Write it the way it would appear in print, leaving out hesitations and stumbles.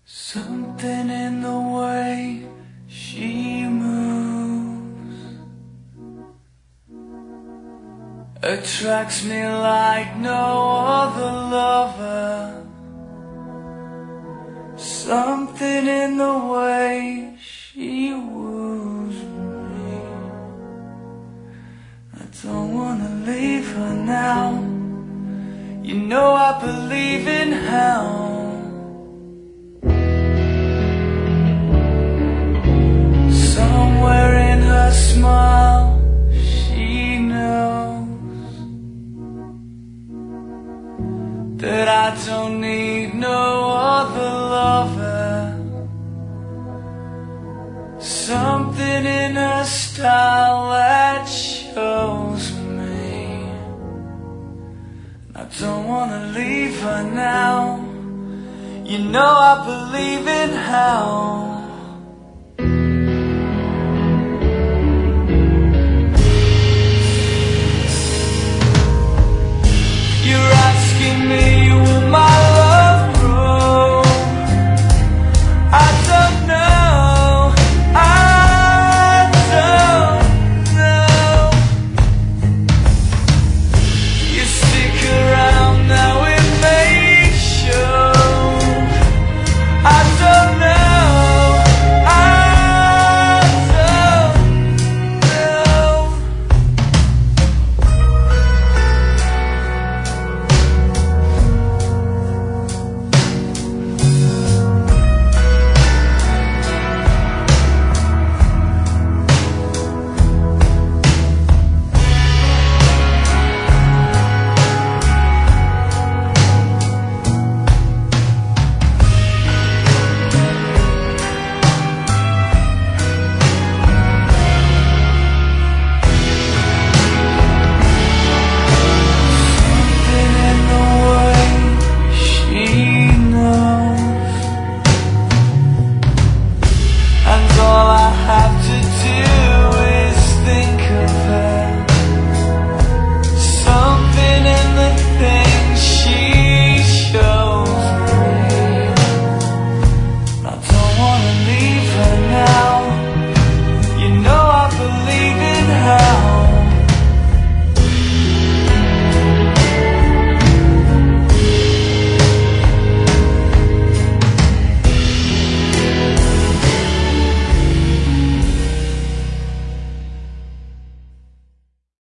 Something in the way she moves attracts me like no other lover. Something in the way she woos me. I don't wanna leave her now. You know I believe in hell. Somewhere in her smile, she knows that I don't need no other lover. Something in her style that shows me I don't wanna leave her now. You know I believe in hell.